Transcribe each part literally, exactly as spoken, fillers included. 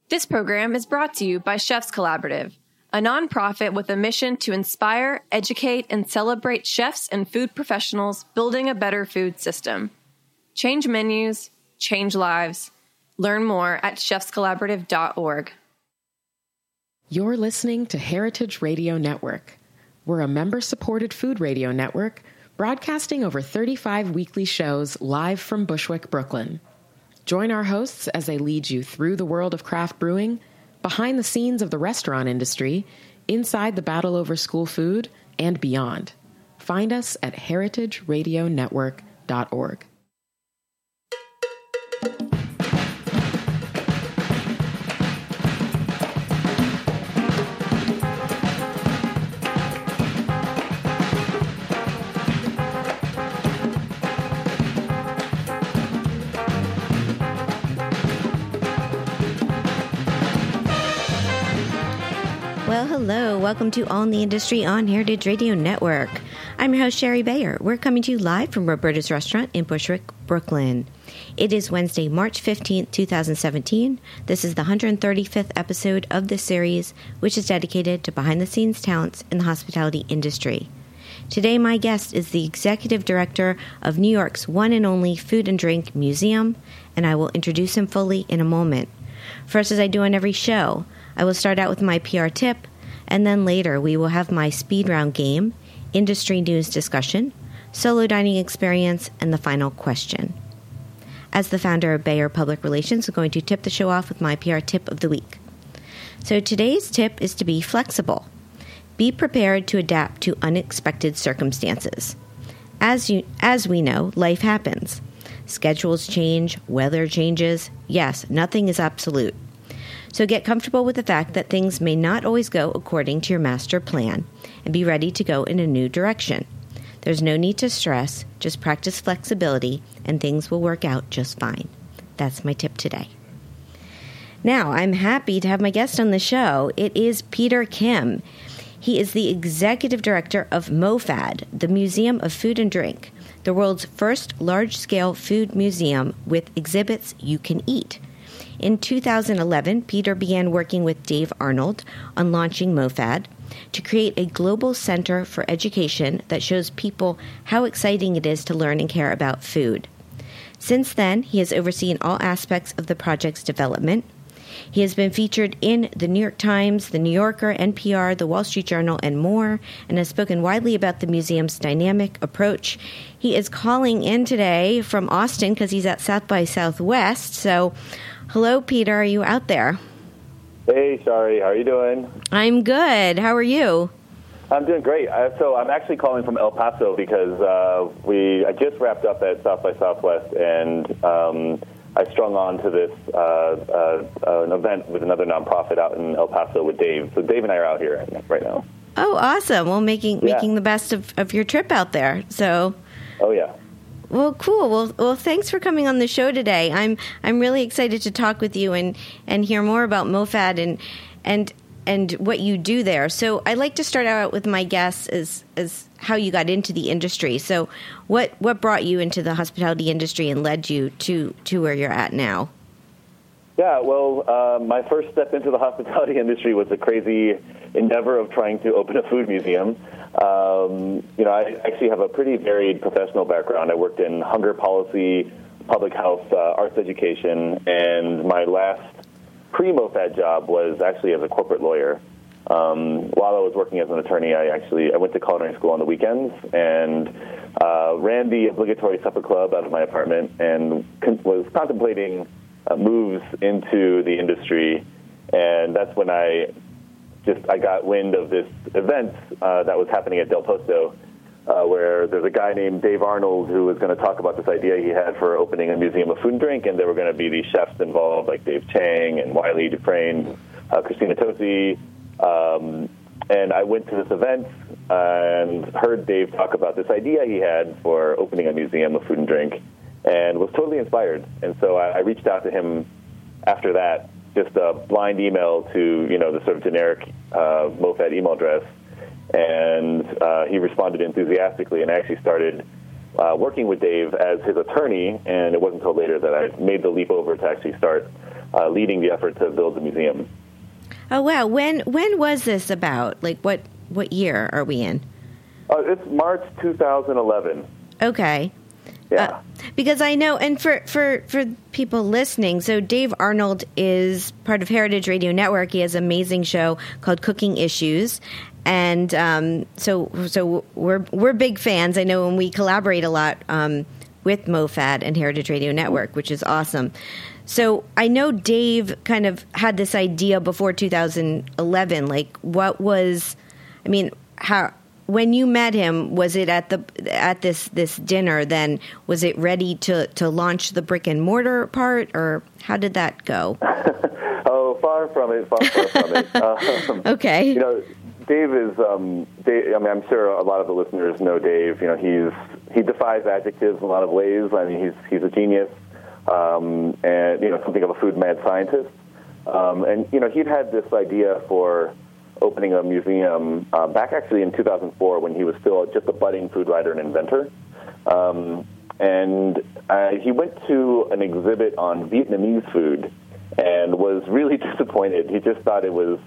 This program is brought to you by Chefs Collaborative, a nonprofit with a mission to inspire, educate, and celebrate chefs and food professionals building a better food system. Change menus, change lives. Learn more at chefs collaborative dot org. You're listening to Heritage Radio Network. We're a member-supported food radio network broadcasting over thirty-five weekly shows live from Bushwick, Brooklyn. Join our hosts as they lead you through the world of craft brewing, behind the scenes of the restaurant industry, inside the battle over school food, and beyond. Find us at heritage radio network dot org. Well, hello. Welcome to All in the Industry on Heritage Radio Network. I'm your host, Sherry Bayer. We're coming to you live from Roberta's Restaurant in Bushwick, Brooklyn. It is Wednesday, March fifteenth, twenty seventeen. This is the one hundred thirty-fifth episode of this series, which is dedicated to behind-the-scenes talents in the hospitality industry. Today, my guest is the Executive Director of New York's one and only Food and Drink Museum, and I will introduce him fully in a moment. First, as I do on every show, I will start out with my P R tip, and then later we will have my speed round game, industry news discussion, solo dining experience, and the final question. As the founder of Bayer Public Relations, I'm going to tip the show off with my P R tip of the week. So today's tip is to be flexible. Be prepared to adapt to unexpected circumstances. As you, as we know, life happens. Schedules change, weather changes. Yes, nothing is absolute. So get comfortable with the fact that things may not always go according to your master plan, and be ready to go in a new direction. There's no need to stress, just practice flexibility, and things will work out just fine. That's my tip today. Now, I'm happy to have my guest on the show. It is Peter Kim. He is the Executive Director of MoFad, the Museum of Food and Drink, the world's first large-scale food museum with exhibits you can eat. In two thousand eleven, Peter began working with Dave Arnold on launching MoFad to create a global center for education that shows people how exciting it is to learn and care about food. Since then, he has overseen all aspects of the project's development. He has been featured in the New York Times, the New Yorker, N P R, the Wall Street Journal, and more, and has spoken widely about the museum's dynamic approach. He is calling in today from Austin because he's at South by Southwest. So, hello, Peter. Are you out there? Hey, Shari. How are you doing? I'm good. How are you? I'm doing great. Uh, so I'm actually calling from El Paso because uh, we I just wrapped up at South by Southwest, and um, I strung on to this uh, uh, uh, an event with another nonprofit out in El Paso with Dave. So Dave and I are out here right now. Oh, awesome. Well, making yeah. making the best of, of your trip out there. So. Oh, yeah. Well, cool. Well, well, thanks for coming on the show today. I'm I'm really excited to talk with you and, and hear more about MoFad and and and what you do there. So I'd like to start out with my guess as as how you got into the industry. So what what brought you into the hospitality industry and led you to, to where you're at now? Yeah, well, uh, my first step into the hospitality industry was a crazy endeavor of trying to open a food museum. Um, you know, I actually have a pretty varied professional background. I worked in hunger policy, public health, uh, arts education, and my last pre-MoFad job was actually as a corporate lawyer. Um, while I was working as an attorney, I actually I went to culinary school on the weekends and uh, ran the obligatory supper club out of my apartment and con- was contemplating uh, moves into the industry. And that's when I just I got wind of this event uh, that was happening at Del Posto, uh, where there's a guy named Dave Arnold who was going to talk about this idea he had for opening a museum of food and drink, and there were going to be these chefs involved like Dave Chang and Wiley Dufresne, uh, Christina Tosi. Um, and I went to this event and heard Dave talk about this idea he had for opening a museum of food and drink, and was totally inspired. And so I, I reached out to him after that, just a blind email to, you know, the sort of generic uh, MoFad email address, and uh, he responded enthusiastically, and I actually started uh, working with Dave as his attorney, and it wasn't until later that I made the leap over to actually start uh, leading the effort to build the museum. Oh, wow. When when was this about? Like, what, what year are we in? Uh, it's March two thousand eleven. Okay. Yeah. Uh, because I know, and for, for, for people listening, so Dave Arnold is part of Heritage Radio Network. He has an amazing show called Cooking Issues. And um, so so we're we're big fans. I know when we collaborate a lot um, with MoFad and Heritage Radio Network, which is awesome. So I know Dave kind of had this idea before two thousand eleven. Like, what was, I mean, how when you met him, was it at the at this this dinner? Then was it ready to, to launch the brick and mortar part, or how did that go? Oh, far from it, far, far from it. Um, okay, you know. Dave is, um, Dave, I mean, I'm sure a lot of the listeners know Dave. You know, he's he defies adjectives in a lot of ways. I mean, he's he's a genius, um, and you know, something of a food mad scientist. Um, and you know, he'd had this idea for opening a museum uh, back actually in two thousand four when he was still just a budding food writer and inventor. Um, and uh, he went to an exhibit on Vietnamese food and was really disappointed. He just thought it was.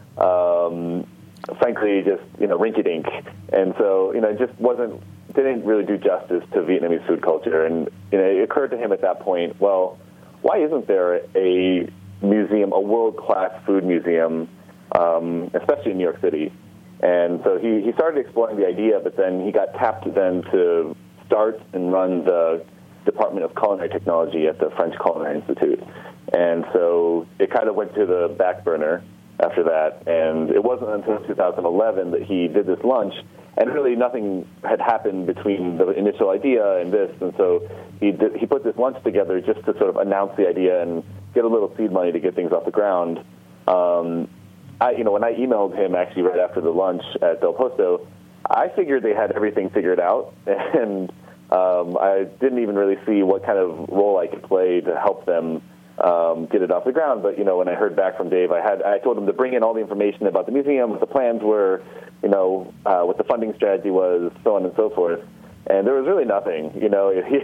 Um, frankly, just, you know, rinky-dink. And so, you know, it just wasn't, didn't really do justice to Vietnamese food culture. And, you know, it occurred to him at that point, well, why isn't there a museum, a world-class food museum, um, especially in New York City? And so he, he started exploring the idea, but then he got tapped then to start and run the Department of Culinary Technology at the French Culinary Institute. And so it kind of went to the back burner after that, and it wasn't until two thousand eleven that he did this lunch, and really nothing had happened between the initial idea and this, and so he did, he put this lunch together just to sort of announce the idea and get a little seed money to get things off the ground. Um, I, you know, when I emailed him actually right after the lunch at Del Posto, I figured they had everything figured out, and um, I didn't even really see what kind of role I could play to help them Um, get it off the ground. But, you know, when I heard back from Dave, I had I told him to bring in all the information about the museum, what the plans were, you know, uh, what the funding strategy was, so on and so forth. And there was really nothing. You know, he,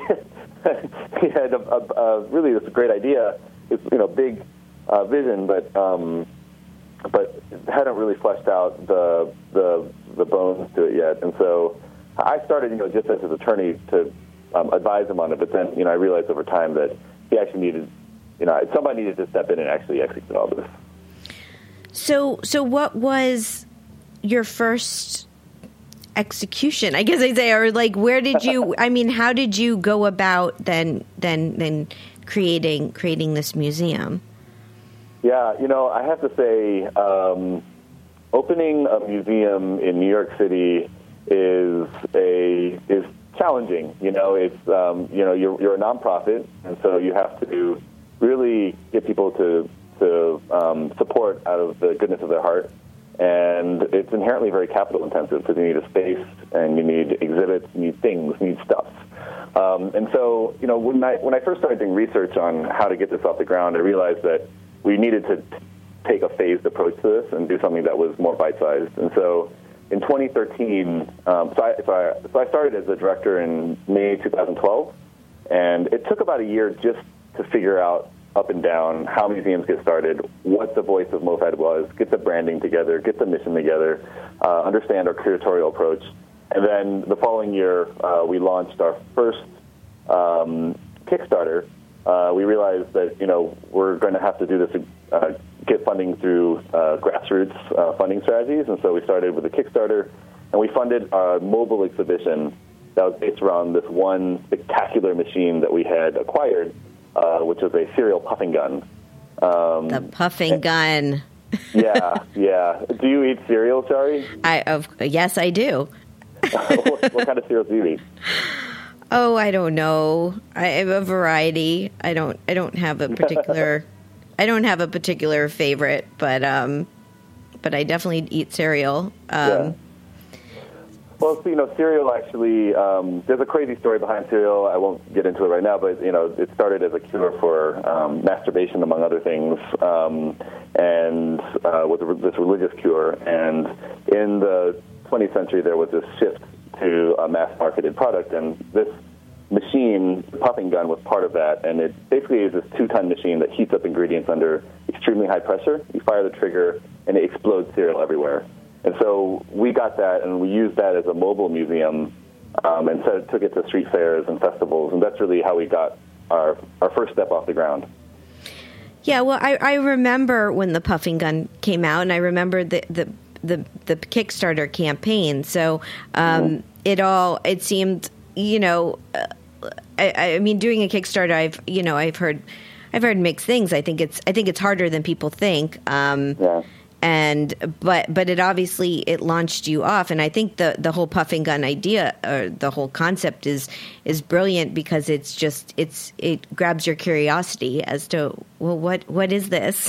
he had a, a, a really this great idea, it's, you know, big uh, vision, but um, but hadn't really fleshed out the the the bones to it yet. And so I started, you know, just as his attorney to um, advise him on it. But then, you know, I realized over time that he actually needed. You know, somebody needed to step in and actually execute all this. So, so what was your first execution? I guess I'd say, or like, where did you? I mean, how did you go about then, then, then creating creating this museum? Yeah, you know, I have to say, um, opening a museum in New York City is a is challenging. You know, it's um, you know, you're you're a nonprofit, and so you have to really get people to to um, support out of the goodness of their heart, and it's inherently very capital intensive because you need a space and you need exhibits, you need things, you need stuff. Um, and so, you know, when I when I first started doing research on how to get this off the ground, I realized that we needed to take a phased approach to this and do something that was more bite-sized. And so, in twenty thirteen, um, so, I, so, I, so I started as a director in May two thousand twelve, and it took about a year just to figure out up and down how museums get started, what the voice of MoFad was, get the branding together, get the mission together, uh, understand our curatorial approach. And then the following year, uh, we launched our first um, Kickstarter. Uh, we realized that, you know, we're going to have to do this, uh, get funding through uh, grassroots uh, funding strategies. And so we started with a Kickstarter, and we funded a mobile exhibition that was based around this one spectacular machine that we had acquired, Uh, which was a cereal puffing gun. Um, the puffing gun. yeah, yeah. Do you eat cereal, Shari? I of yes, I do. what, what kind of cereal do you eat? Oh, I don't know. I have a variety. I don't. I don't have a particular. I don't have a particular favorite, but um, but I definitely eat cereal. Um, yeah. Well, so, you know, cereal actually, um, there's a crazy story behind cereal. I won't get into it right now, but, you know, it started as a cure for um, masturbation, among other things, um, and uh, was this religious cure. And in the twentieth century, there was this shift to a mass-marketed product, and this machine, the puffing gun, was part of that, and it basically is this two-ton machine that heats up ingredients under extremely high pressure. You fire the trigger, and it explodes cereal everywhere. And so we got that, and we used that as a mobile museum, um, and so took it to street fairs and festivals, and that's really how we got our our first step off the ground. Yeah, well, I, I remember when the puffing gun came out, and I remember the the, the, the Kickstarter campaign. So um, mm-hmm. it all it seemed, you know, uh, I, I mean, doing a Kickstarter, I've you know, I've heard I've heard mixed things. I think it's I think it's harder than people think. Um, yeah. And but but it obviously it launched you off, and I think the, the whole puffing gun idea or the whole concept is is brilliant because it's just it's it grabs your curiosity as to well what what is this?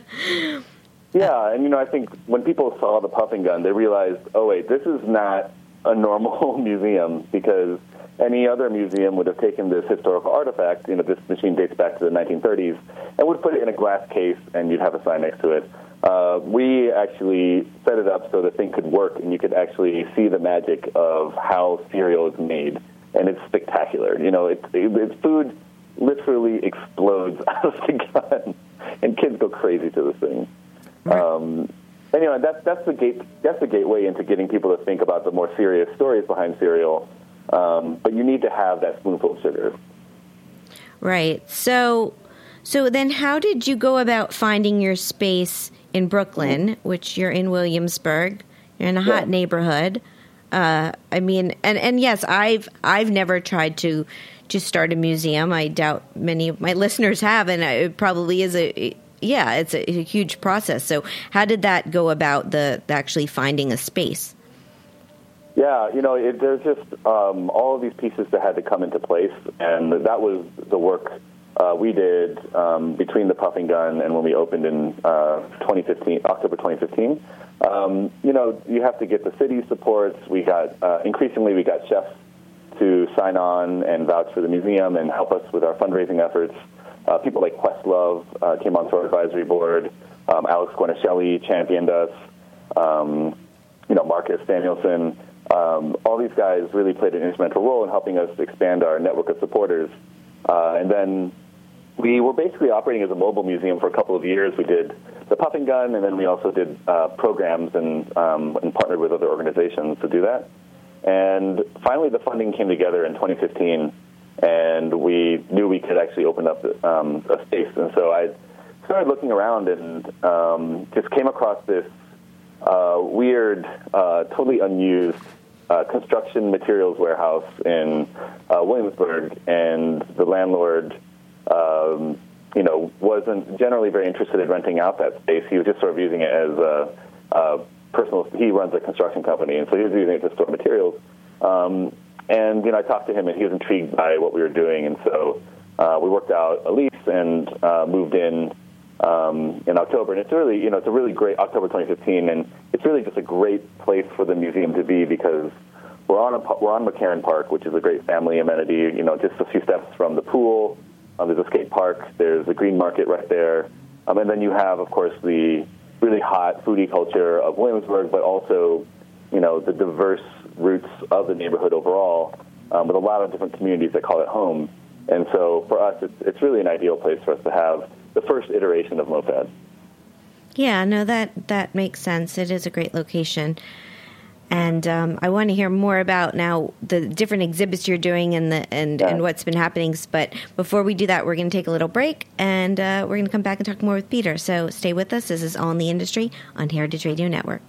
Yeah, and you know I think when people saw the puffing gun, they realized, oh wait, this is not a normal museum, because any other museum would have taken this historical artifact, you know, this machine dates back to the nineteen thirties, and would put it in a glass case, and you'd have a sign next to it. Uh, we actually set it up so the thing could work, and you could actually see the magic of how cereal is made, and it's spectacular. You know, it, it, its food literally explodes out of the gun, and kids go crazy to this thing. Right. Um, anyway, that's that's the gate. That's the gateway into getting people to think about the more serious stories behind cereal. Um, but you need to have that spoonful of sugar. Right. So, so then, how did you go about finding your space in Brooklyn, which you're in Williamsburg? You're in a hot yeah. neighborhood. Uh, I mean, and, and yes, I've I've never tried to just start a museum. I doubt many of my listeners have, and it probably is a yeah, it's a, a huge process. So, how did that go about the, the actually finding a space? Yeah, you know, it, there's just um, all of these pieces that had to come into place, and that was the work uh, we did um, between the puffing gun and when we opened in uh, twenty fifteen, October twenty fifteen. Um, you know, you have to get the city supports. We got uh, increasingly we got chefs to sign on and vouch for the museum and help us with our fundraising efforts. Uh, people like Questlove uh, came onto our advisory board. Um, Alex Guarnaschelli championed us. Um, you know, Marcus Danielson. Um, all these guys really played an instrumental role in helping us expand our network of supporters. Uh, and then we were basically operating as a mobile museum for a couple of years. We did the puffing gun, and then we also did uh, programs and, um, and partnered with other organizations to do that. And finally, the funding came together in twenty fifteen, and we knew we could actually open up um, a space. And so I started looking around and um, just came across this uh, weird, uh, totally unused uh, construction materials warehouse in uh, Williamsburg, and the landlord um, you know, wasn't generally very interested in renting out that space. He was just sort of using it as a, a personal, he runs a construction company, and so he was using it to store materials. Um, and, you know, I talked to him, and he was intrigued by what we were doing, and so uh, we worked out a lease and uh, moved in um, in October. And it's really, you know, it's a really great, October twenty fifteen, and it's really just a great place for the museum to be because we're on, a, we're on McCarran Park, which is a great family amenity, you know, just a few steps from the pool. Um, there's a skate park. There's a green market right there. Um, and then you have, of course, the really hot foodie culture of Williamsburg, but also, you know, the diverse roots of the neighborhood overall, um, with a lot of different communities that call it home. And so for us, it's, it's really an ideal place for us to have the first iteration of MoFad. Yeah, no, that, that makes sense. It is a great location. And um, I want to hear more about now the different exhibits you're doing and the and, yeah. and what's been happening. But before we do that, we're going to take a little break, and uh, we're going to come back and talk more with Peter. So stay with us. This is All in the Industry on Heritage Radio Network.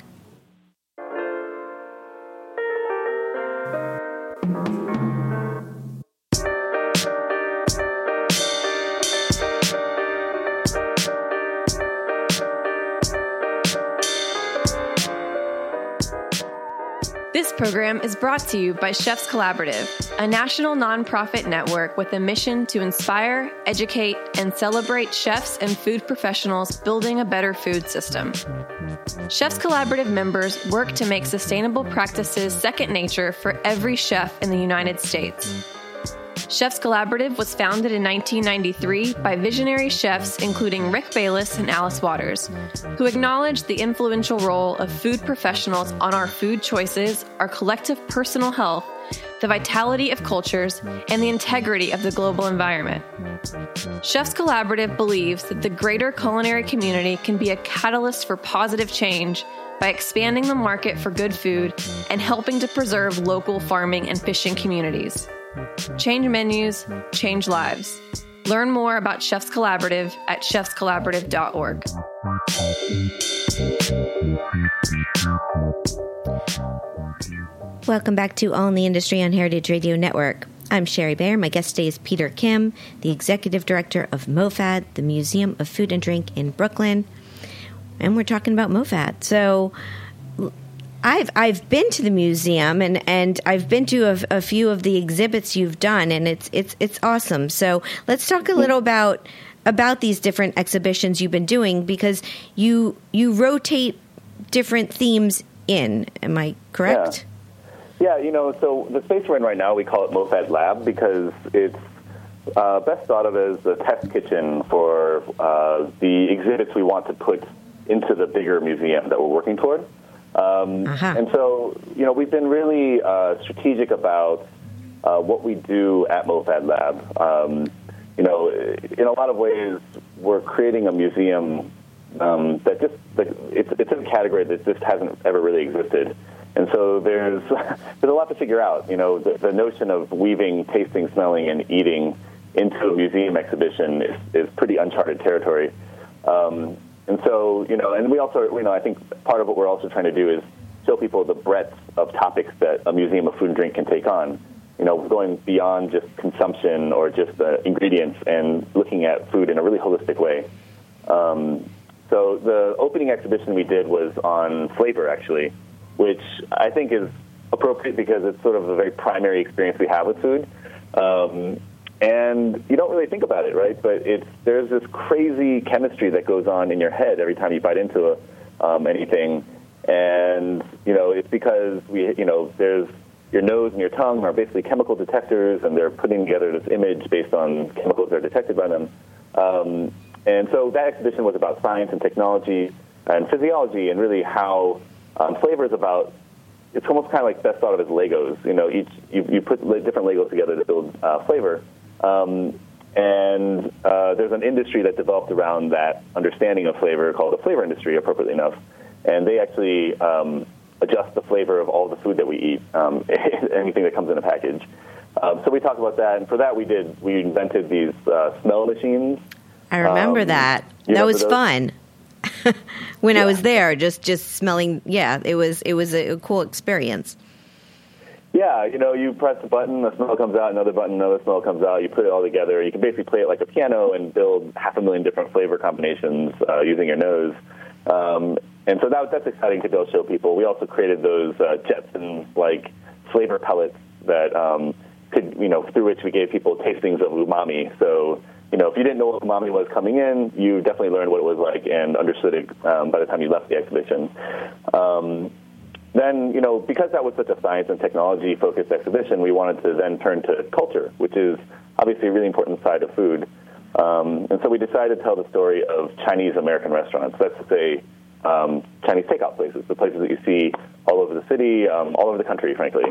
This program is brought to you by Chefs Collaborative, a national nonprofit network with a mission to inspire, educate, and celebrate chefs and food professionals building a better food system. Chefs Collaborative members work to make sustainable practices second nature for every chef in the United States. Chefs Collaborative was founded in nineteen ninety-three by visionary chefs including Rick Bayless and Alice Waters, who acknowledged the influential role of food professionals on our food choices, our collective personal health, the vitality of cultures, and the integrity of the global environment. Chefs Collaborative believes that the greater culinary community can be a catalyst for positive change by expanding the market for good food and helping to preserve local farming and fishing communities. Change menus, change lives. Learn more about Chefs Collaborative at chefs collaborative dot org. Welcome back to All in the Industry on Heritage Radio Network. I'm Sherry Bayer. My guest today is Peter Kim, the Executive Director of MoFad, the Museum of Food and Drink in Brooklyn. And we're talking about MoFad. So I've I've been to the museum and, and I've been to a, a few of the exhibits you've done, and it's it's it's awesome. So let's talk a little about about these different exhibitions you've been doing, because you you rotate different themes in. Am I correct? Yeah. Yeah, you know, so the space we're in right now, we call it MoFad Lab because it's uh, best thought of as a test kitchen for uh, the exhibits we want to put into the bigger museum that we're working toward. Um, uh-huh. And so, you know, we've been really uh, strategic about uh, what we do at MoFad Lab. Um, you know, in a lot of ways, we're creating a museum um, that just, that it's, it's in a category that just hasn't ever really existed. And so there's there's a lot to figure out. You know, the, the notion of weaving, tasting, smelling, and eating into a museum exhibition is, is pretty uncharted territory. Um, and so, you know, and we also, you know, I think part of what we're also trying to do is show people the breadth of topics that a museum of food and drink can take on. You know, going beyond just consumption or just the ingredients and looking at food in a really holistic way. Um, so the opening exhibition we did was on flavor, actually, which I think is appropriate because it's sort of a very primary experience we have with food. Um, and you don't really think about it, right? But it's there's this crazy chemistry that goes on in your head every time you bite into a, um, anything. And, you know, it's because, we, you know, there's your nose and your tongue are basically chemical detectors, and they're putting together this image based on chemicals that are detected by them. Um, and so that exhibition was about science and technology and physiology and really how Um, flavor is about, it's almost kind of like best thought of as Legos. You know, each you, you put different Legos together to build uh, flavor. Um, and uh, there's an industry that developed around that understanding of flavor called the flavor industry, appropriately enough. And they actually um, adjust the flavor of all the food that we eat, um, anything that comes in a package. Um, so we talked about that. And for that, we did, we invented these uh, smell machines. I remember um, that. That was those? fun. when yeah. I was there, just, just smelling, yeah, it was it was a, a cool experience. Yeah, you know, you press a button, a smell comes out, another button, another smell comes out, you put it all together. You can basically play it like a piano and build half a million different flavor combinations uh, using your nose. Um, and so that, that's exciting to be able to show people. We also created those uh, Jetson-like flavor pellets that um, could, you know, through which we gave people tastings of umami. So, you know, if you didn't know what umami was coming in, you definitely learned what it was like and understood it um, by the time you left the exhibition. Um, then, you know, because that was such a science and technology-focused exhibition, we wanted to then turn to culture, which is obviously a really important side of food. Um, and so we decided to tell the story of Chinese-American restaurants. That's to say, um, Chinese takeout places, the places that you see all over the city, um, all over the country, frankly.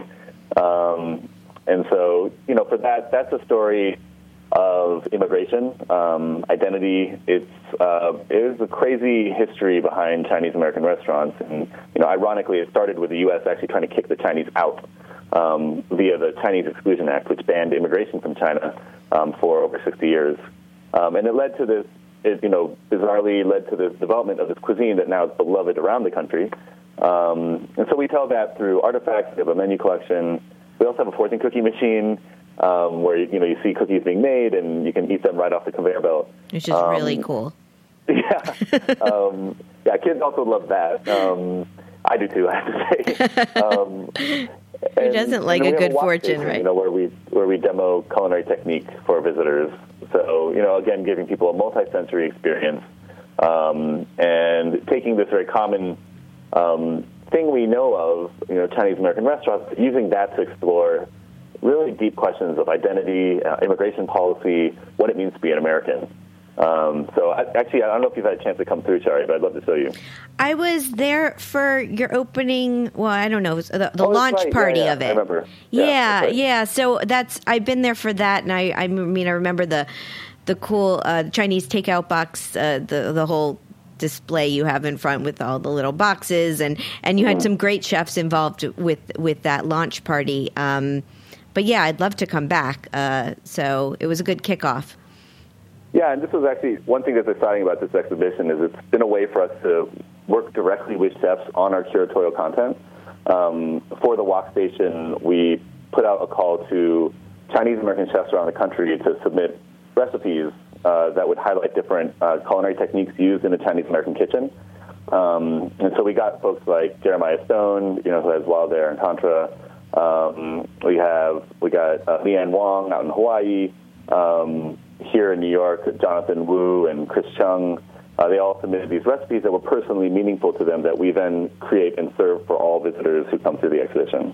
Um, and so, you know, for that, that's a story of immigration, um, identity. It's uh, there's a crazy history behind Chinese-American restaurants, and you know, ironically, it started with the U S actually trying to kick the Chinese out um, via the Chinese Exclusion Act, which banned immigration from China um, for over sixty years, um, and it led to this. It, you know, bizarrely led to the development of this cuisine that now is beloved around the country. Um, and so we tell that through artifacts. We have a menu collection. We also have a fortune cookie machine. Um, where, you know, you see cookies being made and you can eat them right off the conveyor belt. Which is um, really cool. Yeah. um, yeah, kids also love that. Um, I do too, I have to say. Um, Who and, doesn't like a good a fortune, station, right? You know, where we, where we demo culinary technique for visitors. So, you know, again, giving people a multi-sensory experience um, and taking this very common um, thing we know of, you know, Chinese-American restaurants, using that to explore really deep questions of identity, uh, immigration policy, what it means to be an American. Um, so I, actually, I don't know if you've had a chance to come through, Shari, but I'd love to show you. I was there for your opening. Well, I don't know, it was the, the oh, launch right. party yeah, yeah, of it. I remember. Yeah, yeah. Right. yeah. So that's I've been there for that, and I, I mean, I remember the the cool uh, Chinese takeout box, uh, the the whole display you have in front with all the little boxes, and, and you had mm. some great chefs involved with with that launch party. Um, but yeah, I'd love to come back. Uh, so it was a good kickoff. Yeah, and this was actually one thing that's exciting about this exhibition is it's been a way for us to work directly with chefs on our curatorial content. Um, for the Wok Station, we put out a call to Chinese American chefs around the country to submit recipes uh, that would highlight different uh, culinary techniques used in the Chinese American kitchen. Um, and so we got folks like Jeremiah Stone, you know, who has Wild Air and Tantra. Um, we have we got uh, Leanne Wong out in Hawaii. Um, Here in New York, Jonathan Wu and Chris Chung, uh, they all submitted these recipes that were personally meaningful to them that we then create and serve for all visitors who come through the exhibition.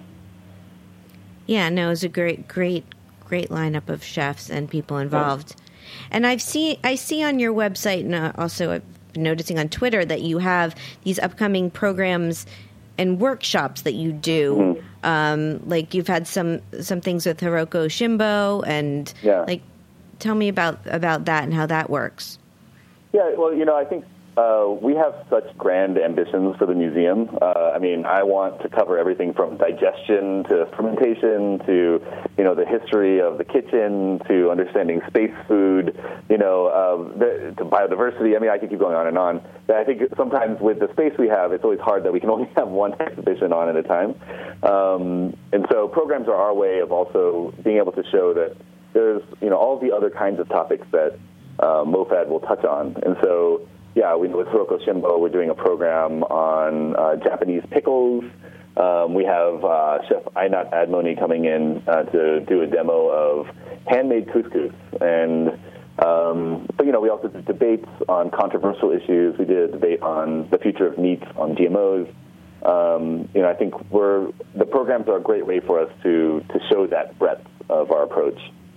Yeah, no, it was a great, great, great lineup of chefs and people involved. Yeah. And I've seen, I see on your website, and uh, also I've been noticing on Twitter that you have these upcoming programs and workshops that you do. Mm-hmm. Um, like you've had some some things with Hiroko Shimbo, and yeah. like. Tell me about, about that and how that works. Yeah, well, you know, I think uh, we have such grand ambitions for the museum. Uh, I mean, I want to cover everything from digestion to fermentation to, you know, the history of the kitchen to understanding space food, you know, uh, the, to biodiversity. I mean, I could keep going on and on. But I think sometimes with the space we have, it's always hard that we can only have one exhibition on at a time. Um, and so programs are our way of also being able to show that there's, you know, all the other kinds of topics that uh, MoFad will touch on. And so, yeah, we, with Hiroko Shimbo, we're doing a program on uh, Japanese pickles. Um, we have uh, Chef Ainat Admoni coming in uh, to do a demo of handmade couscous. And, um, but, you know, we also did debates on controversial issues. We did a debate on the future of meat, on G M Os. Um, you know, I think we're, the programs are a great way for us to, to show that breadth of our approach.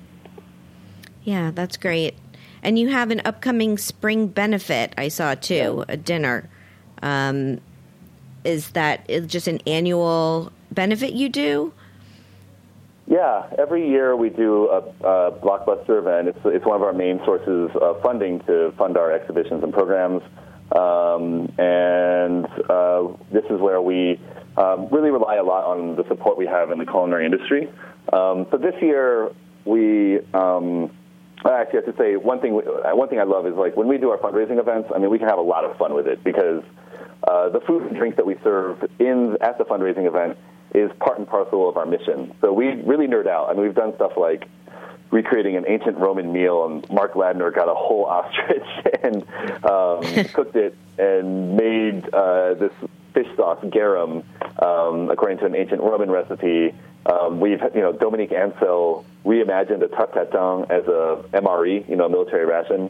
Yeah, that's great. And you have an upcoming spring benefit, I saw, too, a dinner. Um, is that just an annual benefit you do? Yeah, every year we do a, a blockbuster event. It's, it's one of our main sources of funding to fund our exhibitions and programs. Um, and uh, this is where we um, really rely a lot on the support we have in the culinary industry. Um, so this year we... Um, Actually, I have to say, one thing one thing I love is, like, when we do our fundraising events, I mean, we can have a lot of fun with it because uh, the food and drink that we serve in at the fundraising event is part and parcel of our mission. So we really nerd out. I mean, we've done stuff like recreating an ancient Roman meal, and Mark Ladner got a whole ostrich and um, cooked it and made uh, this fish sauce, garum, um, according to an ancient Roman recipe. Um, we've, you know, Dominique Ansel reimagined a tart tatin as a M R E, you know, military ration.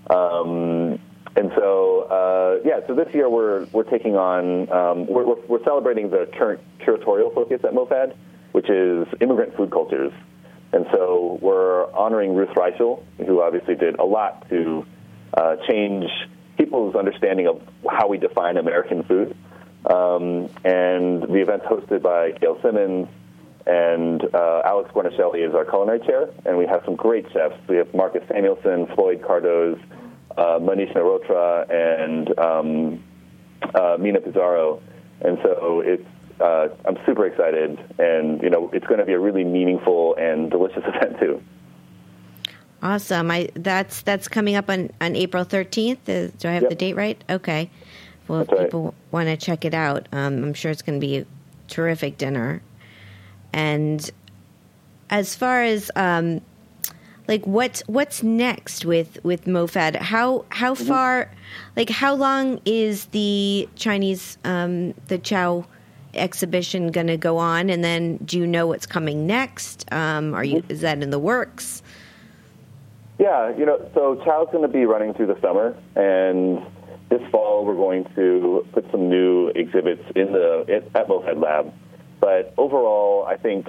Um, and so, uh, yeah, so this year we're we're taking on, um, we're, we're, we're celebrating the current curatorial focus at MoFad, which is immigrant food cultures. And so we're honoring Ruth Reichel, who obviously did a lot to uh, change people's understanding of how we define American food. Um, and the event's hosted by Gail Simmons, and uh, Alex Guarnaschelli is our culinary chair, and we have some great chefs. We have Marcus Samuelson, Floyd Cardoz, uh, Manish Narotra, and um, uh, Mina Pizarro. And so it's uh, I'm super excited, and you know it's going to be a really meaningful and delicious event too. Awesome! I that's that's coming up on, on April thirteenth. Do I have yep. the date right? Okay. Well, that's if right. people want to check it out, um, I'm sure it's going to be a terrific dinner. And as far as um, like what what's next with, with MoFad? How how mm-hmm. far, like how long is the Chinese um, the Chow exhibition going to go on? And then do you know what's coming next? Um, are you is that in the works? Yeah, you know, so Chow's going to be running through the summer, and this fall we're going to put some new exhibits in the at MoFad Lab. But overall, I think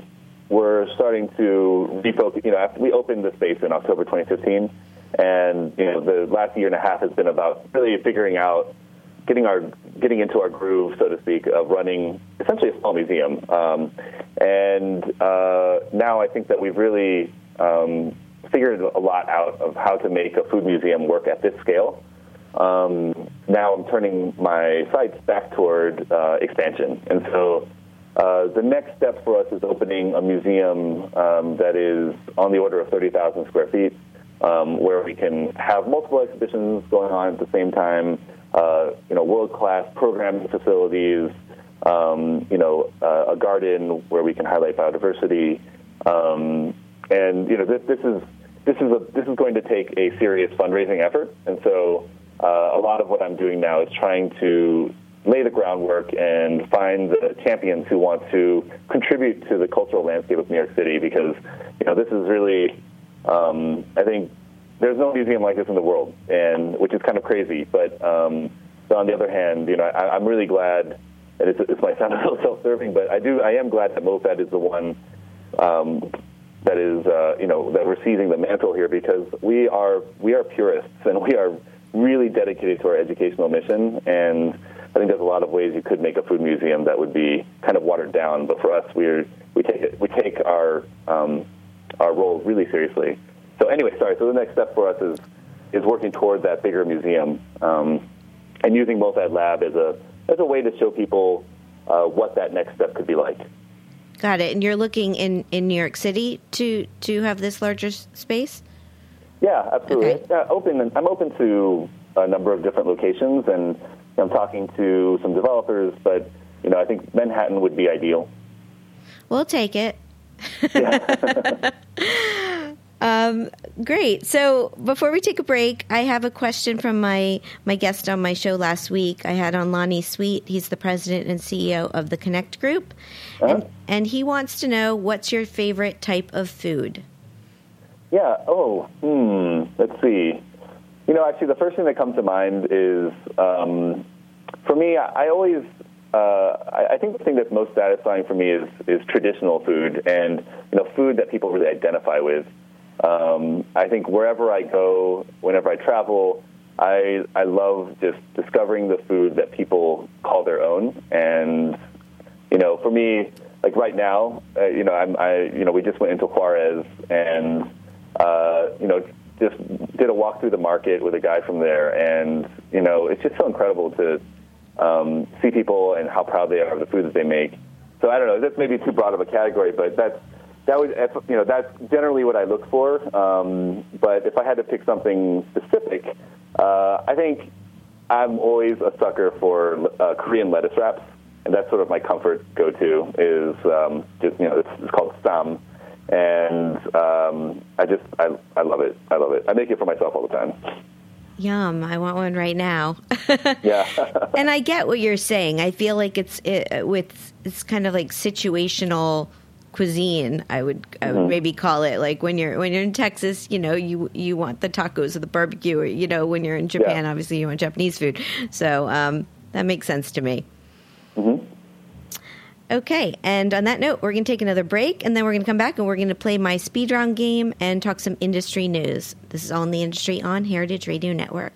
we're starting to refocus. You know, after we opened the space in October twenty fifteen, and you know, the last year and a half has been about really figuring out, getting our getting into our groove, so to speak, of running essentially a small museum. Um, and uh, now I think that we've really um, figured a lot out of how to make a food museum work at this scale. Um, now I'm turning my sights back toward uh, expansion. And so uh, the next step for us is opening a museum um, that is on the order of thirty thousand square feet, um, where we can have multiple exhibitions going on at the same time, uh, you know, world-class programming facilities, um, you know, uh, a garden where we can highlight biodiversity. Um, and, you know, this, this is this is a, this is going to take a serious fundraising effort. And so Uh, a lot of what I'm doing now is trying to lay the groundwork and find the champions who want to contribute to the cultural landscape of New York City, because, you know, this is really, um, I think, there's no museum like this in the world, and which is kind of crazy. But um, so on the other hand, you know, I, I'm really glad, and it's, it might sound a little self-serving, but I do, I am glad that MoFad is the one um, that is, uh, you know, that we're seizing the mantle here, because we are we are purists, and we are really dedicated to our educational mission, and I think there's a lot of ways you could make a food museum that would be kind of watered down. But for us, we're we take it, we take our um, our role really seriously. So anyway, sorry. So the next step for us is is working toward that bigger museum, um, and using MoFad Lab as a as a way to show people uh, what that next step could be like. Got it. And you're looking in, in New York City to to have this larger space? Yeah, absolutely. Okay. Uh, open. I'm open to a number of different locations, and I'm talking to some developers. But you know, I think Manhattan would be ideal. We'll take it. Yeah. um, great. So before we take a break, I have a question from my my guest on my show last week. I had on Lonnie Sweet. He's the president and C E O of the Connect Group, uh-huh. and and he wants to know, what's your favorite type of food? Yeah. Oh, hmm. Let's see. You know, actually, the first thing that comes to mind is, um, for me, I, I always, uh, I, I think the thing that's most satisfying for me is is traditional food, and you know, food that people really identify with. Um, I think wherever I go, whenever I travel, I I love just discovering the food that people call their own, and you know, for me, like right now, uh, you know, I'm I you know, we just went into Juarez and. Uh, you know, just did a walk through the market with a guy from there, and you know, it's just so incredible to um, see people and how proud they are of the food that they make. So I don't know, that's maybe too broad of a category, but that's that would you know that's generally what I look for. Um, but if I had to pick something specific, uh, I think I'm always a sucker for uh, Korean lettuce wraps, and that's sort of my comfort go-to. Is um, just you know, it's, it's called sam. And um, I just, I, I love it. I love it. I make it for myself all the time. Yum. I want one right now. Yeah. And I get what you're saying. I feel like it's it, with, it's kind of like situational cuisine. I would, I would mm-hmm. maybe call it, like when you're, when you're in Texas, you know, you, you want the tacos or the barbecue, or, you know, when you're in Japan, yeah. obviously you want Japanese food. So um, that makes sense to me. Mm-hmm. Okay, and on that note, we're going to take another break, and then we're going to come back, and we're going to play my speed round game and talk some industry news. This is All in the Industry on Heritage Radio Network.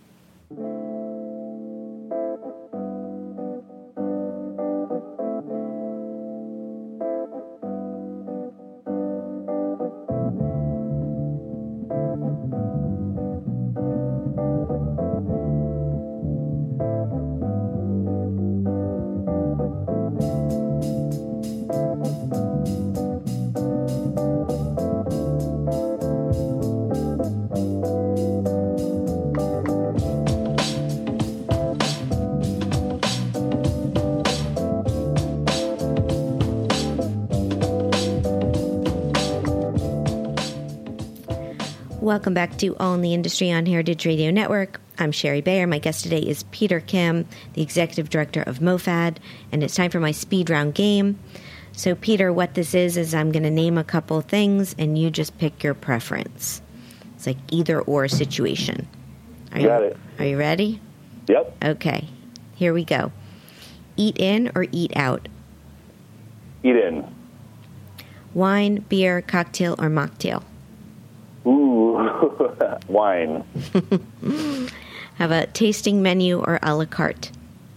Welcome back to All in the Industry on Heritage Radio Network. I'm Sherry Bayer. My guest today is Peter Kim, the Executive Director of MoFad, and it's time for my speed round game. So, Peter, what this is, is I'm going to name a couple things, and you just pick your preference. It's like either or situation. Are Got you, it. Are you ready? Yep. Okay. Here we go. Eat in or eat out? Eat in. Wine, beer, cocktail, or mocktail? Ooh, wine. How about tasting menu or a la carte?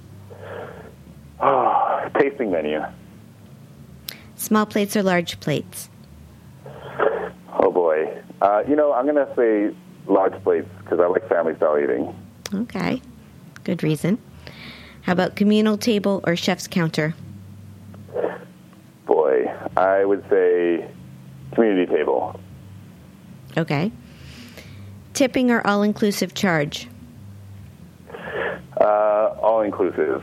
Oh, tasting menu. Small plates or large plates? Oh, boy. Uh, you know, I'm going to say large plates because I like family-style eating. Okay. Good reason. How about communal table or chef's counter? Boy, I would say community table. Okay. Tipping or all-inclusive charge? Uh, all-inclusive.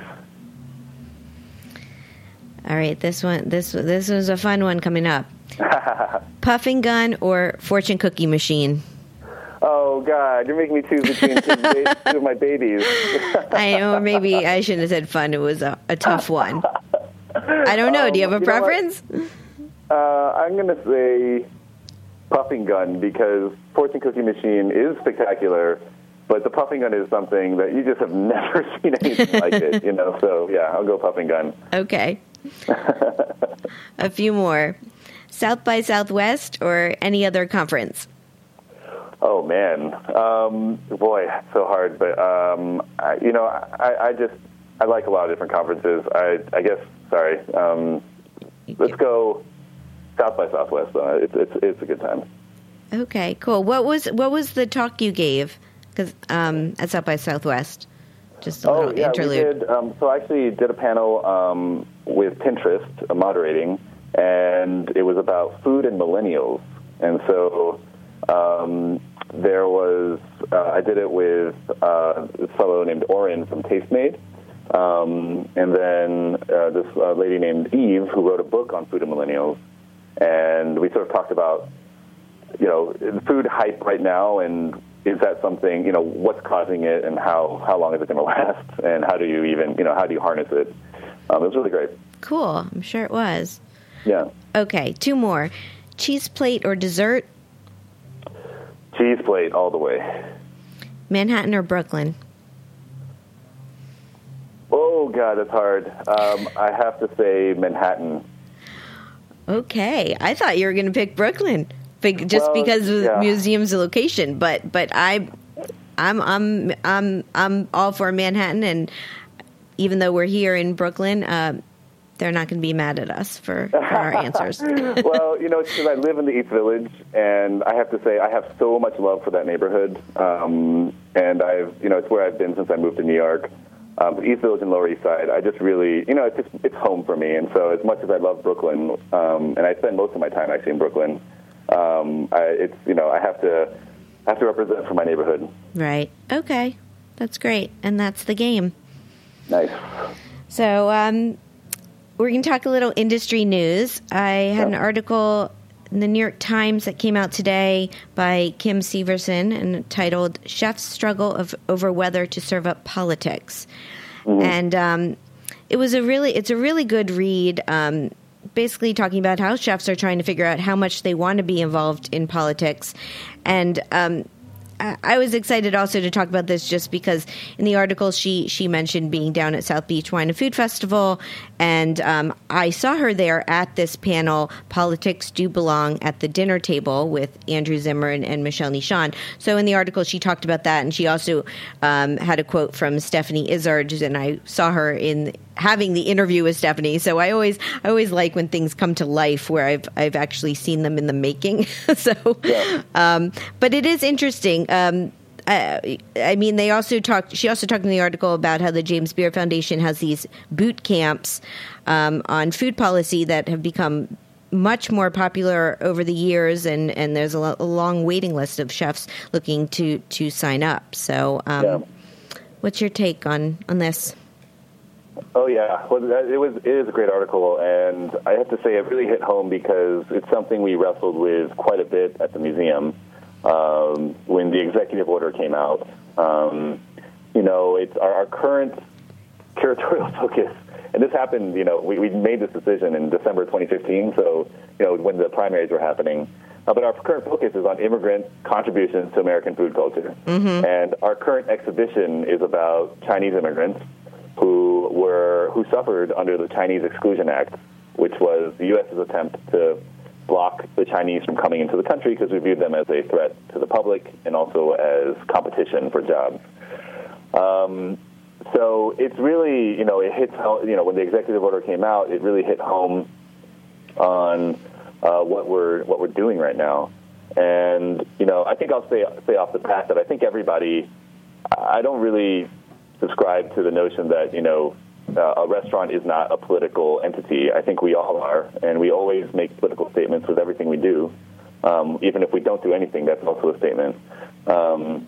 All right, this one, this this was a fun one coming up. Puffing gun or fortune cookie machine? Oh, God, you're making me choose between two, ba- two of my babies. I know, or maybe I shouldn't have said fun. It was a, a tough one. I don't know. Um, Do you have a you know preference? Uh, I'm going to say puffing gun because fortune cookie machine is spectacular, but the puffing gun is something that you just have never seen anything like it, you know. So, yeah, I'll go puffing gun. Okay. A few more. South by Southwest or any other conference? Oh, man. Um, boy, so hard. But, um, I, you know, I, I just, I like a lot of different conferences. I, I guess, sorry. Um, let's go South by Southwest, though. It's, it's, it's a good time. Okay, cool. What was what was the talk you gave? Because um, at South by Southwest, just a oh, little yeah, interlude. we did. Um, so I actually did a panel um, with Pinterest uh, moderating, and it was about food and millennials. And so um, there was, uh, I did it with uh, this fellow named Oren from Tastemade, um, and then uh, this uh, lady named Eve who wrote a book on food and millennials. And we sort of talked about, you know, food hype right now, and is that something, you know, what's causing it, and how, how long is it going to last, and how do you even, you know, how do you harness it? Um, it was really great. Cool. I'm sure it was. Yeah. Okay, two more. Cheese plate or dessert? Cheese plate all the way. Manhattan or Brooklyn? Oh, God, that's hard. Um, I have to say Manhattan. Okay, I thought you were going to pick Brooklyn, just well, because of yeah. the museum's location. But but I, I'm I'm I'm I'm all for Manhattan, and even though we're here in Brooklyn, uh, they're not going to be mad at us for, for our answers. Well, you know, it's because I live in the East Village, and I have to say I have so much love for that neighborhood, um, and I've you know it's where I've been since I moved to New York. Um, East Village and Lower East Side, I just really, you know, it's just, it's home for me. And so as much as I love Brooklyn, um, and I spend most of my time actually in Brooklyn, um, I, it's, you know, I have to I have to represent for my neighborhood. Right. Okay. That's great. And that's the game. Nice. So um, we're going to talk a little industry news. I had an article in the New York Times that came out today by Kim Severson and titled "Chefs Struggle of Over Whether to Serve Up Politics," mm-hmm. and um, it was a really it's a really good read. Um, basically, talking about how chefs are trying to figure out how much they want to be involved in politics, and um, I was excited also to talk about this just because in the article she she mentioned being down at South Beach Wine and Food Festival, and um, I saw her there at this panel, Politics Do Belong, at the dinner table with Andrew Zimmern and Michelle Nichon. So in the article she talked about that, and she also um, had a quote from Stephanie Izzard, and I saw her in having the interview with Stephanie. So I always I always like when things come to life where I've I've actually seen them in the making. so, yeah. um, but it is interesting. Um, I, I mean, they also talked. She also talked in the article about how the James Beard Foundation has these boot camps um, on food policy that have become much more popular over the years, and, and there's a, lo- a long waiting list of chefs looking to to sign up. So, um, yeah. What's your take on on this? Oh yeah, well, it was it is a great article, and I have to say it really hit home because it's something we wrestled with quite a bit at the museum um, when the executive order came out. Um, you know, it's our, our current curatorial focus, and this happened. You know, we, we made this decision in December twenty fifteen, so you know when the primaries were happening. Uh, but our current focus is on immigrant contributions to American food culture, mm-hmm. and our current exhibition is about Chinese immigrants who were who suffered under the Chinese Exclusion Act, which was the U S's attempt to block the Chinese from coming into the country because we viewed them as a threat to the public and also as competition for jobs. Um, so it's really, you know, it hits, you know, when the executive order came out, it really hit home on uh, what we're what we're doing right now. And, you know, I think I'll say, say off the bat that I think everybody, I don't really subscribe to the notion that, you know, uh, a restaurant is not a political entity. I think we all are, and we always make political statements with everything we do. Um, even if we don't do anything, that's also a statement. Um,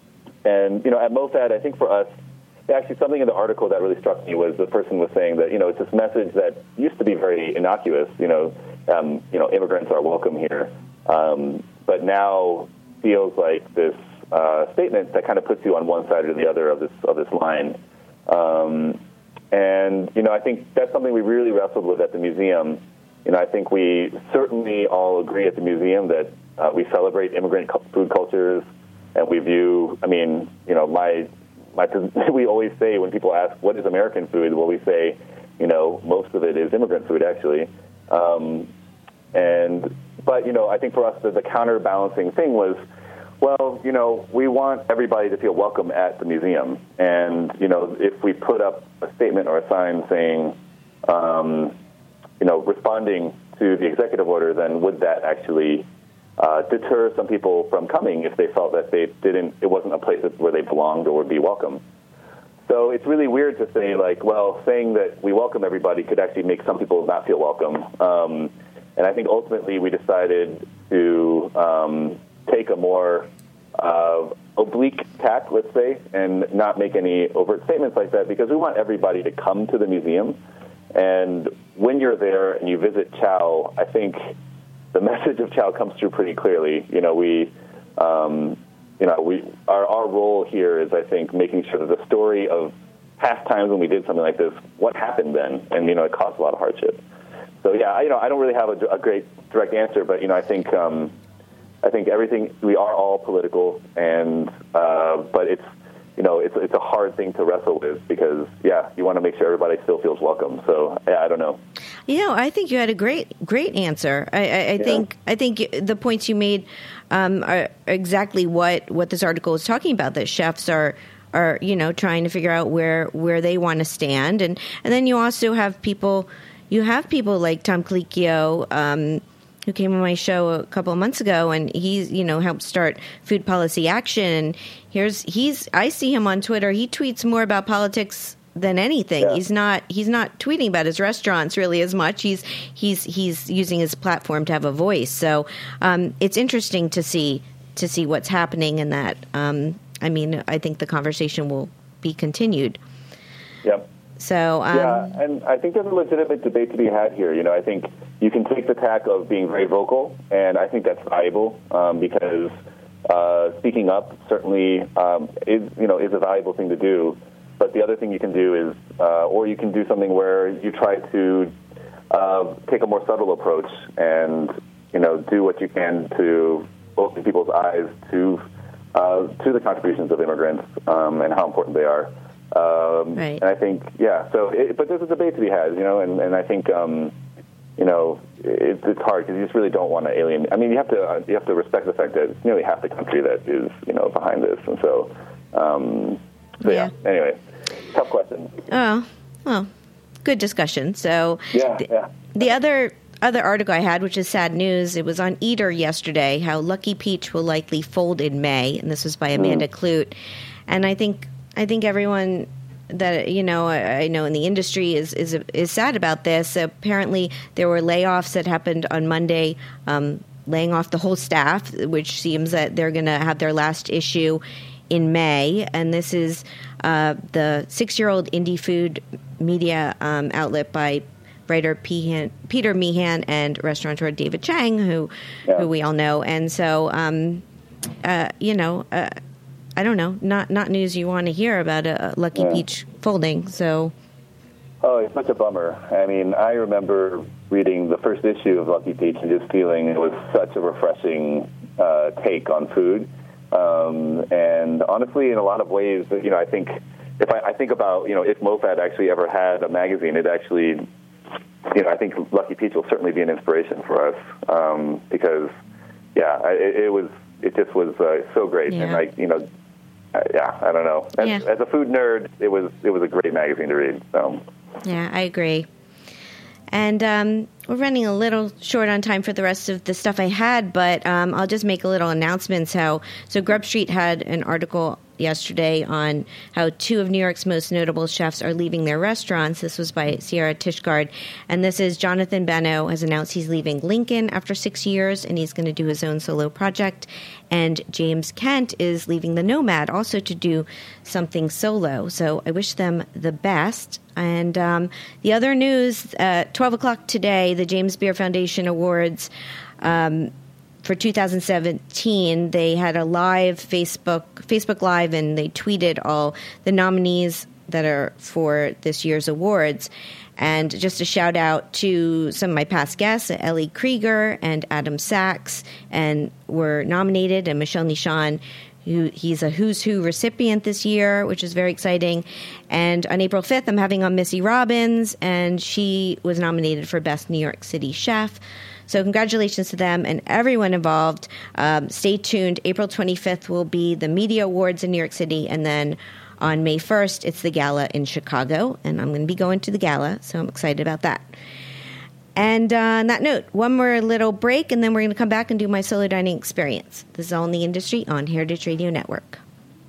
and, you know, at MoFad, I think for us, actually something in the article that really struck me was the person was saying that, you know, it's this message that used to be very innocuous, you know, um, you know, immigrants are welcome here. Um, but now feels like this uh, statement that kind of puts you on one side or the other of this of this line. Um, and, you know, I think that's something we really wrestled with at the museum. You know, I think we certainly all agree at the museum that uh, we celebrate immigrant food cultures, and we view, I mean, you know, my, my we always say when people ask, what is American food? Well, we say, you know, most of it is immigrant food, actually. Um, and But, you know, I think for us, the, the counterbalancing thing was, well, you know, we want everybody to feel welcome at the museum. And, you know, if we put up a statement or a sign saying, um, you know, responding to the executive order, then would that actually uh, deter some people from coming if they felt that they didn't, it wasn't a place where they belonged or would be welcome? So it's really weird to say, like, well, saying that we welcome everybody could actually make some people not feel welcome. Um, And I think ultimately we decided to um, take a more uh, oblique tack, let's say, and not make any overt statements like that, because we want everybody to come to the museum. And when you're there and you visit Chow, I think the message of Chow comes through pretty clearly. You know, we, um, you know, we our our role here is, I think, making sure that the story of past times when we did something like this, what happened then, and you know, it caused a lot of hardship. So yeah, you know, I don't really have a, a great direct answer, but you know, I think um, I think everything, we are all political, and uh, but it's you know, it's it's a hard thing to wrestle with because yeah, you want to make sure everybody still feels welcome. So yeah, I don't know. You know, I think you had a great great answer. I, I, I yeah. think I think the points you made um, are exactly what what this article is talking about. That chefs are. are you know trying to figure out where where they want to stand, and and then you also have people. You have people like Tom Colicchio, um, who came on my show a couple of months ago, and he's, you know, helped start Food Policy Action. And here's he's I see him on Twitter. He tweets more about politics than anything. Yeah. He's not he's not tweeting about his restaurants really as much. He's he's he's using his platform to have a voice. So um, it's interesting to see to see what's happening in that. Um, I mean, I think the conversation will be continued. Yep. So um, yeah, and I think there's a legitimate debate to be had here. You know, I think you can take the tack of being very vocal, and I think that's valuable um, because uh, speaking up certainly um, is you know is a valuable thing to do. But the other thing you can do is, uh, or you can do something where you try to uh, take a more subtle approach and you know do what you can to open people's eyes to uh, to the contributions of immigrants um, and how important they are. Um, right. And I think, yeah, so, it, but there's a debate to be had, you know, and, and I think, um, you know, it, it's hard because you just really don't want to alienate. I mean, you have to uh, you have to respect the fact that it's nearly half the country that is, you know, behind this. And so, um, so yeah. yeah, anyway, tough question. Oh, well, good discussion. So yeah, the, yeah. the other other article I had, which is sad news, it was on Eater yesterday, how Lucky Peach will likely fold in May. And this was by Amanda mm. Clute. And I think... I think everyone that, you know, I, I know in the industry is, is is sad about this. Apparently, there were layoffs that happened on Monday, um, laying off the whole staff, which seems that they're going to have their last issue in May. And this is uh, the six-year-old indie food media um, outlet by writer Pehan, Peter Meehan and restaurateur David Chang, who, yeah. who we all know. And so, um, uh, you know... Uh, I don't know, not not news you want to hear about a Lucky yeah. Peach folding. So, oh, it's such a bummer. I mean, I remember reading the first issue of Lucky Peach and just feeling it was such a refreshing uh, take on food. Um, and honestly, in a lot of ways, you know, I think if I, I think about, you know, if MoFad actually ever had a magazine, it actually you know, I think Lucky Peach will certainly be an inspiration for us um, because, yeah, it, it was it just was uh, so great, yeah. and like you know, uh, yeah, I don't know. As, yeah. as a food nerd, it was it was a great magazine to read. So. Yeah, I agree. And um, we're running a little short on time for the rest of the stuff I had, but um, I'll just make a little announcements. How so? Grub Street had an article yesterday on how two of New York's most notable chefs are leaving their restaurants. This was by Sierra Tishgard, and this is Jonathan Beno has announced he's leaving Lincoln after six years, and he's going to do his own solo project. And James Kent is leaving the Nomad also to do something solo. So I wish them the best. And um, the other news, uh, twelve o'clock today, the James Beard Foundation Awards um, for two thousand seventeen, they had a live Facebook Facebook Live, and they tweeted all the nominees that are for this year's awards. And just a shout out to some of my past guests, Ellie Krieger and Adam Sachs, and were nominated, and Michelle Nishan, who he's a Who's Who recipient this year, which is very exciting. And on April fifth, I'm having on Missy Robbins, and she was nominated for Best New York City Chef. So congratulations to them and everyone involved. Um, stay tuned. April twenty-fifth will be the Media Awards in New York City, and then on May first, it's the gala in Chicago, and I'm going to be going to the gala, so I'm excited about that. And uh, on that note, one more little break, and then we're going to come back and do my solo dining experience. This is All in the Industry on Heritage Radio Network.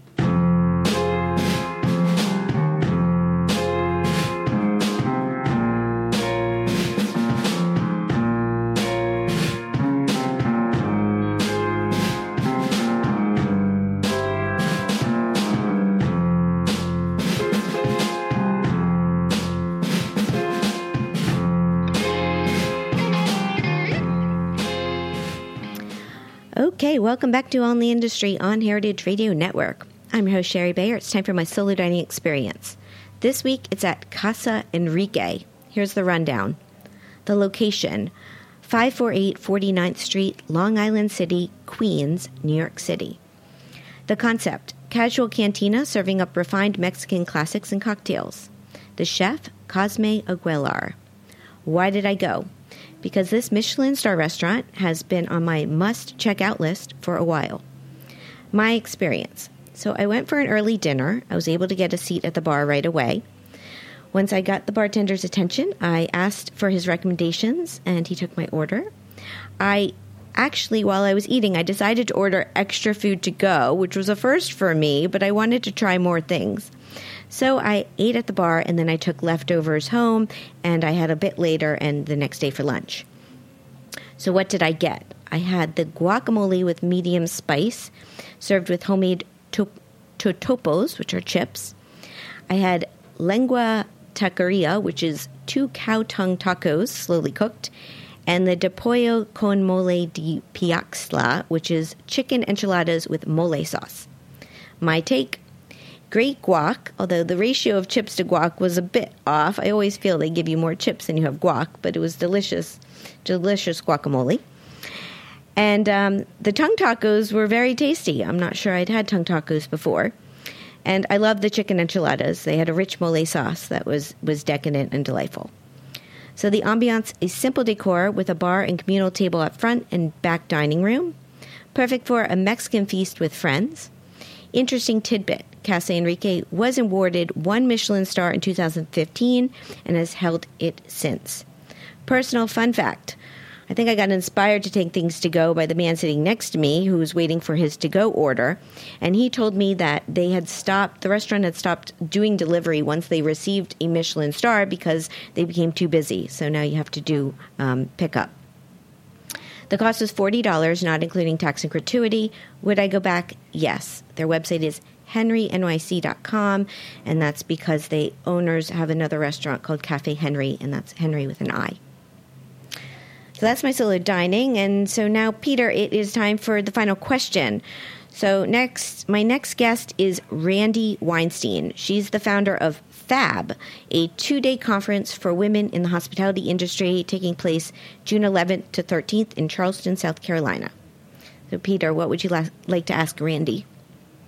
Okay, welcome back to All in the Industry on Heritage Radio Network. I'm your host, Sherry Bayer. It's time for my solo dining experience. This week, it's at Casa Enrique. Here's the rundown. The location, five forty-eight forty-ninth Street, Long Island City, Queens, New York City. The concept, casual cantina serving up refined Mexican classics and cocktails. The chef, Cosme Aguilar. Why did I go? Because this Michelin star restaurant has been on my must-check-out list for a while. My experience. So I went for an early dinner. I was able to get a seat at the bar right away. Once I got the bartender's attention, I asked for his recommendations, and he took my order. I actually, while I was eating, I decided to order extra food to go, which was a first for me, but I wanted to try more things. So I ate at the bar, and then I took leftovers home, and I had a bit later and the next day for lunch. So what did I get? I had the guacamole with medium spice, served with homemade to- totopos, which are chips. I had lengua taqueria, which is two cow tongue tacos, slowly cooked, and the de pollo con mole de piaxtla, which is chicken enchiladas with mole sauce. My take: great guac, although the ratio of chips to guac was a bit off. I always feel they give you more chips than you have guac, but it was delicious, delicious guacamole. And um, the tongue tacos were very tasty. I'm not sure I'd had tongue tacos before. And I love the chicken enchiladas. They had a rich mole sauce that was, was decadent and delightful. So the ambiance is simple decor with a bar and communal table up front and back dining room. Perfect for a Mexican feast with friends. Interesting tidbit, Casa Enrique was awarded one Michelin star in two thousand fifteen and has held it since. Personal fun fact, I think I got inspired to take things to go by the man sitting next to me who was waiting for his to-go order, and he told me that they had stopped, the restaurant had stopped doing delivery once they received a Michelin star because they became too busy, so now you have to do um, pickup. The cost was forty dollars, not including tax and gratuity. Would I go back? Yes. Their website is henry n y c dot com, and that's because the owners have another restaurant called Cafe Henry, and that's Henry with an I. So that's my solo dining, and so now, Peter, it is time for the final question. So next, my next guest is Randi Weinstein. She's the founder of FAB, a two-day conference for women in the hospitality industry taking place June eleventh to thirteenth in Charleston, South Carolina. So, Peter, what would you la- like to ask Randi?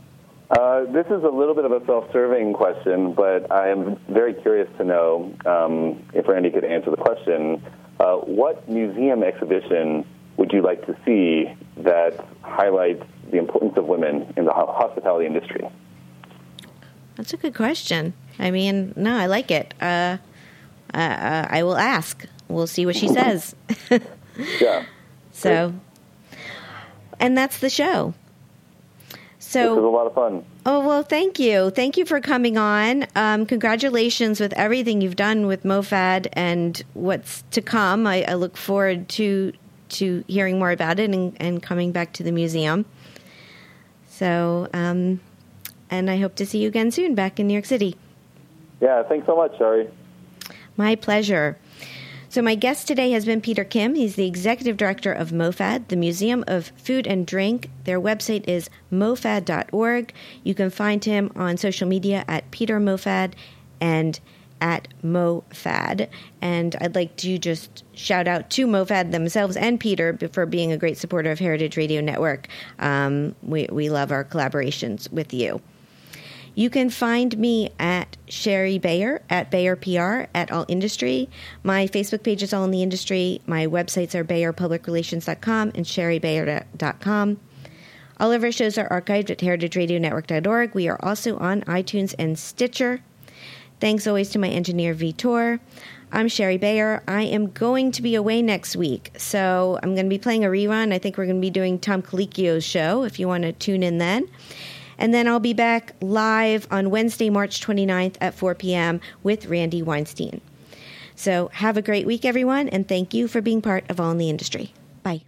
Uh, this is a little bit of a self-serving question, but I am very curious to know um, if Randy could answer the question. Uh, what museum exhibition would you like to see that highlights the importance of women in the hospitality industry? That's a good question. I mean, no, I like it. Uh, uh, I will ask. We'll see what she says. Yeah. So, and that's the show. So, this was a lot of fun. Oh, well, thank you. Thank you for coming on. Um, congratulations with everything you've done with MoFad and what's to come. I, I look forward to to hearing more about it and, and coming back to the museum. So, um, and I hope to see you again soon back in New York City. Yeah, thanks so much, Shari. My pleasure. So my guest today has been Peter Kim. He's the executive director of MoFad, the Museum of Food and Drink. Their website is mofad dot org. You can find him on social media at Peter MoFad and at MoFad. And I'd like to just shout out to MoFad themselves and Peter for being a great supporter of Heritage Radio Network. Um, we, we love our collaborations with you. You can find me at Shari Bayer, at Bayer P R, at All Industry. My Facebook page is All in the Industry. My websites are bayer public relations dot com and shari bayer dot com. All of our shows are archived at heritage radio network dot org. We are also on iTunes and Stitcher. Thanks always to my engineer, Vitor. I'm Shari Bayer. I am going to be away next week, so I'm going to be playing a rerun. I think we're going to be doing Tom Colicchio's show, if you want to tune in then. And then I'll be back live on Wednesday, March twenty-ninth at four p.m. with Randy Weinstein. So have a great week, everyone, and thank you for being part of All in the Industry. Bye.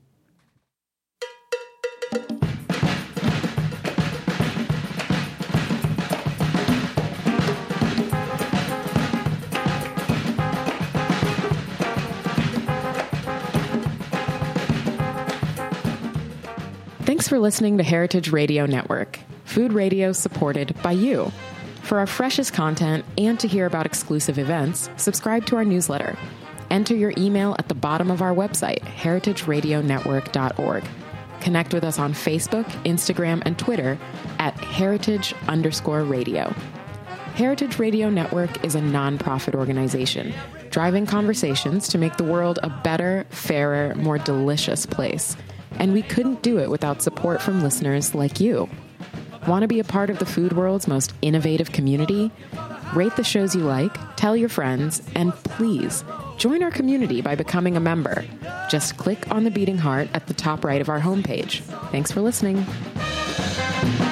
Thanks for listening to Heritage Radio Network, food radio supported by you. For our freshest content and to hear about exclusive events, subscribe to our newsletter. Enter your email at the bottom of our website, heritage radio network dot org. Connect with us on Facebook, Instagram, and Twitter at heritage underscore radio. Heritage Radio Network is a nonprofit organization driving conversations to make the world a better, fairer, more delicious place. And we couldn't do it without support from listeners like you. Want to be a part of the food world's most innovative community? Rate the shows you like, tell your friends, and please join our community by becoming a member. Just click on the beating heart at the top right of our homepage. Thanks for listening.